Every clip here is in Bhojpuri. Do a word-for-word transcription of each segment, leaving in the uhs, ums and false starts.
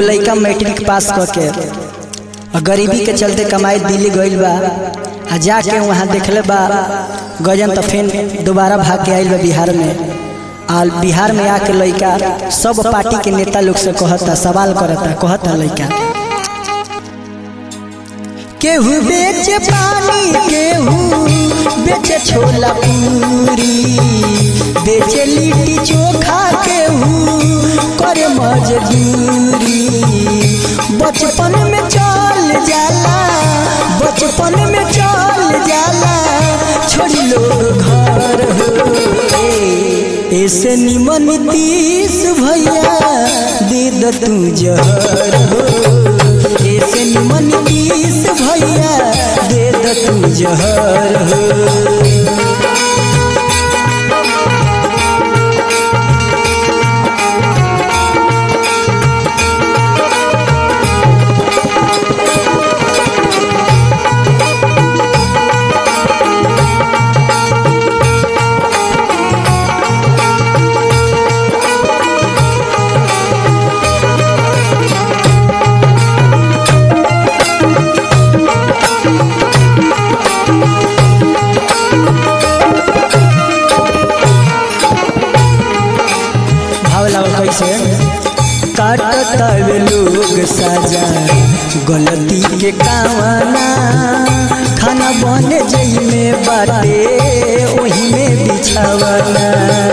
लड़का मैट्रिक पास करके और गरीबी के चलते कमाई दिल्ली गइल बा आ जाके वहाँ देखले बा गजन तो फिर दोबारा भाग के आइल बा बिहार में। आ बिहार में आके लड़का सब पार्टी के नेता लोग से कहता, सवाल करता, कहता लड़का केहू बेचे पानी, केहू बेचे छोला पूरी, बेचे लिट्टी चोखा, केहू करे मजदूरी। बचपन में चल जाला, बचपन में चल जाला, छोड़ी लोग घर हो। ऐसे निमन तीस भैया दे द तू जहर हो, ऐसे निमन तीस भैया दे द तू जहर हो। काटता वे लोग साजा गलती के कावना, खाना बने जई में बाटे वही में बिछावना।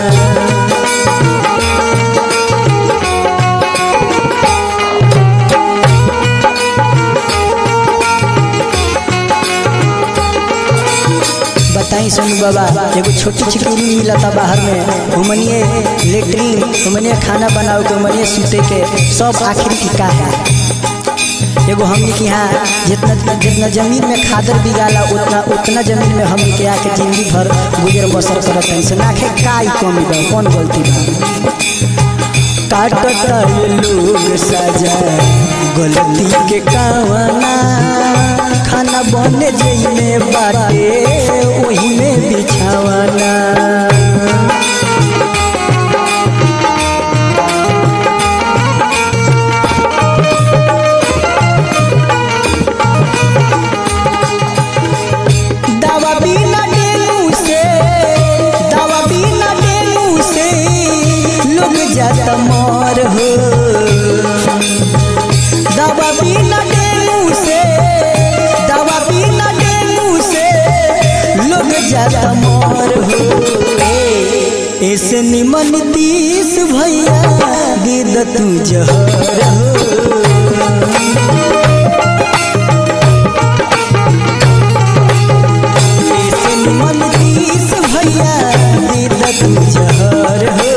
बताई सुन बाबा, एगो छोटी चिकनी मिलता बाहर में, उमनिए लेटरिन, उमनिए खाना बनाओ के, उमनिए सूते के, सब आखिर की का है। एगो हमने के यहाँ जितना जितना जमीन में खादर बिगाला उतना उतना जमीन में हम के आके जिंदगी भर गुजर बसर करत हैं से नाखे का ही कमी बा, कौन गलती बा। काटता ये लोग साजा गलती के कावना, खाना बने जई में बाटे वही में बिछावना। दवा बिना डेंगू से, दवा बिना डेंगू से लोग जाता मर हो। दवा बिना डेंगू से, दवा बिना डेंगू से लोग जाता मर हो। ऐसे निमन तीस भैया दे द तू जहर हो, ऐसे निमन तीस भैया दे द तू जहर हो।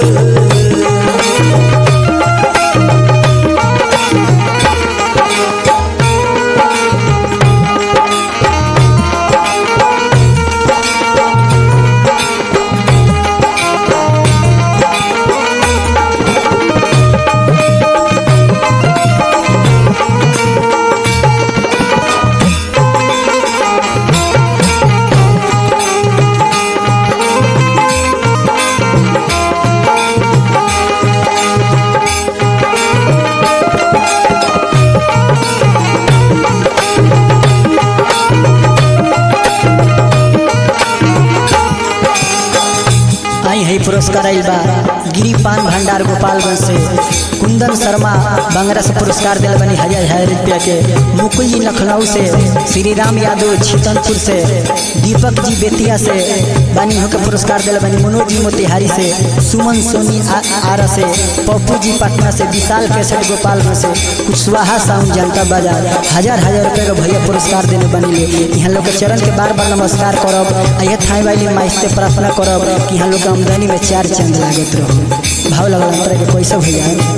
पुरस्कार आइल बा गिरी पान भंडार गोपालगंज से, कुंदन शर्मा बंगरा से पुरस्कार दिल बनी हजार हजार रुपया के, मुकुल जी लखनऊ से, श्री राम यादव छितनपुर से, दीपक जी बेतिया से बनी होकर पुरस्कार दिल बनी, मनोज जी मोतिहारी से, सुमन सोनी आरा से, पप्पू जी पटना से, विशाल कैसेट गोपालगंज से, कुशवाहा साउंड जनता बाजार हजार हजार रुपये का भैया पुरस्कार देने बनी ले। यहाँ लोग के चरण के बार बार नमस्कार करब, अये थाई वाली माई से प्रार्थना करब कि यहाँ लोग आमदनी में चार चंद लागत रहो। भाव लगल अंतर के कैसे भैया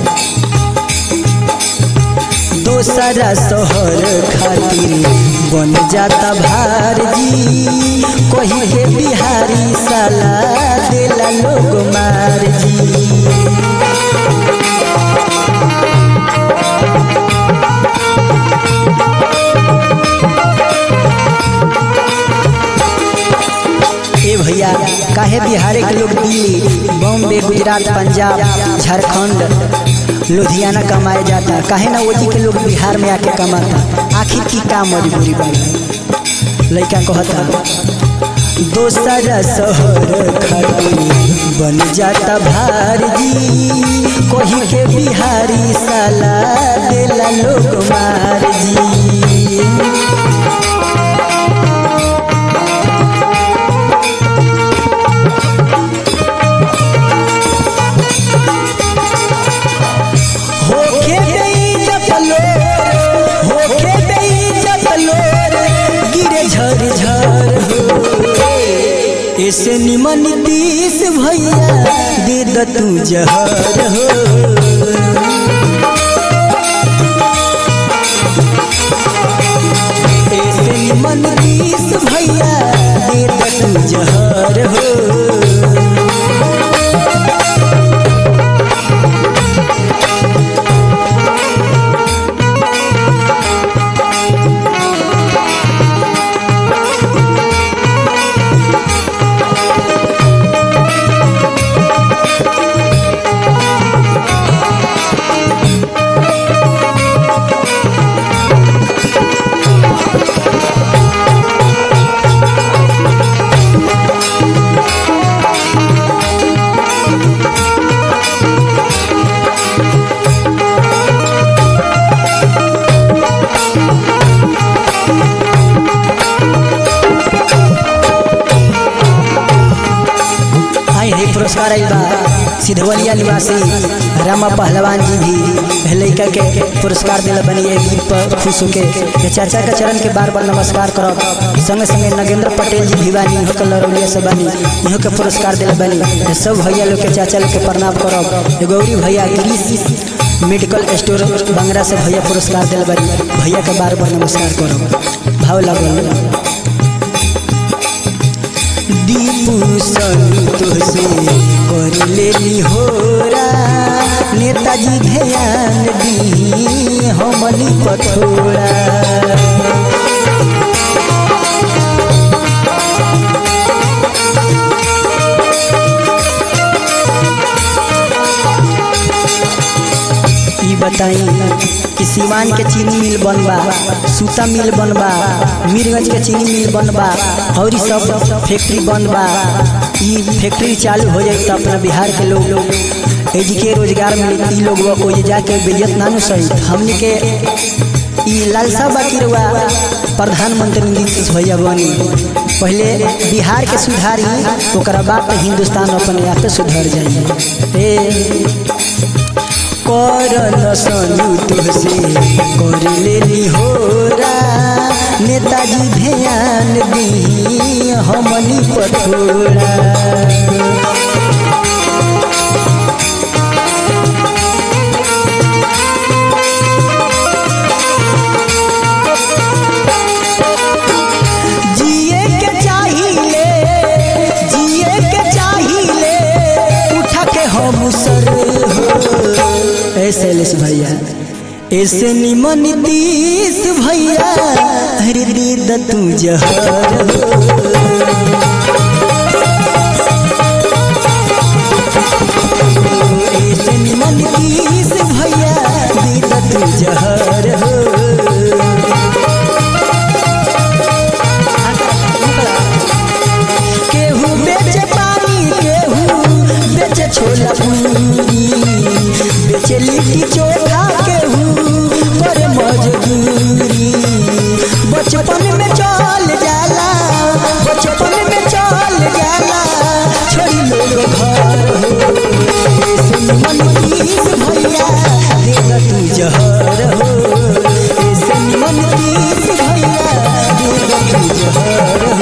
दोसरा शहर खातिर बन जाता भार जी, कोई के बिहारी साला देला लोग मार जी। भैया काहे बिहार के लोग दिल्ली, बॉम्बे, गुजरात, पंजाब, झारखंड लुधियाना कमाए जाता, काहे ना ओजी के लोग बिहार में आके कमाता। आखिर की का मजबूरी बा? लड़का कहता दोसरा शहर खातिर बन जाता भारजी, कोही के बिहारी साला देला लोग मार जी। होके बेइज्जत लोर, होके बेइज्जत लोर, गिरे झर झर हो। ऐसे निमन तीस भैया दे द तू जहर हो। ऐसे निमन तीस भैया दे द तू जहर हो। पुरस्कार आइल बा सिधवलिया निवासी रामा पहलवान जी भी लड़का के पुरस्कार दिल बनी। गीत पर खुश होके चाचा के चरण के बार बार नमस्कार करब। संगे संगे नगेंद्र पटेल जी भिवानी इहो के लरौलिया से बनी, इहो के पुरस्कार दिल बनी। सब भैया लोग के चाचा लोग के प्रणाम करब। गौरी भैया गिरीश मेडिकल स्टोर बंगरा से भैया पुरस्कार दिल बनी, भैया के बार बार नमस्कार करब। भाव लगल दीपू संतोष से कर लेली होरा, नेताजी ध्यान दी हमनी पथोरा। बताई कि सीवान के चीनी मिल बनबा, सूता मिल बनबा, मीरगंज के चीनी मिल बनबा और सब फैक्ट्री बनबा। ई फैक्ट्री चालू हो जाए तो अपना बिहार के लोग एजी के रोजगार मिली। लोग वो जाके बेइज्जत ना सही। हमने के ई लालसा बाकी रहुआ प्रधानमंत्री नीतीश भैया बनी। पहले बिहार के सुधारी, ओकरा बाद हिंदुस्तान अपने आप सुधर जाइए। करन संयुक्त से कर लेली होरा, नेताजी ध्यान दी हमनी पथोरा। जिए के चाहिए, जिए के चाहिए, उठा के हम सर ऐसे भैया। ऐसे निमन तीस भैया हृदय द तू जहर हो। ऐसे निमन तीस भैया दे द तू जहर हो। केहू बेचे पानी, केहू बेचे छोला पूरी, बेचे लिट्टी चोखा, केहू पर मजदूरी। बचपन में चल जाला, बचपन में चल जाला, छोड़ी लोग घर हो। ऐसे निमन तीस भैया दे द तू जहर हो। ऐसे निमन तीस भैया दे द तू जहर।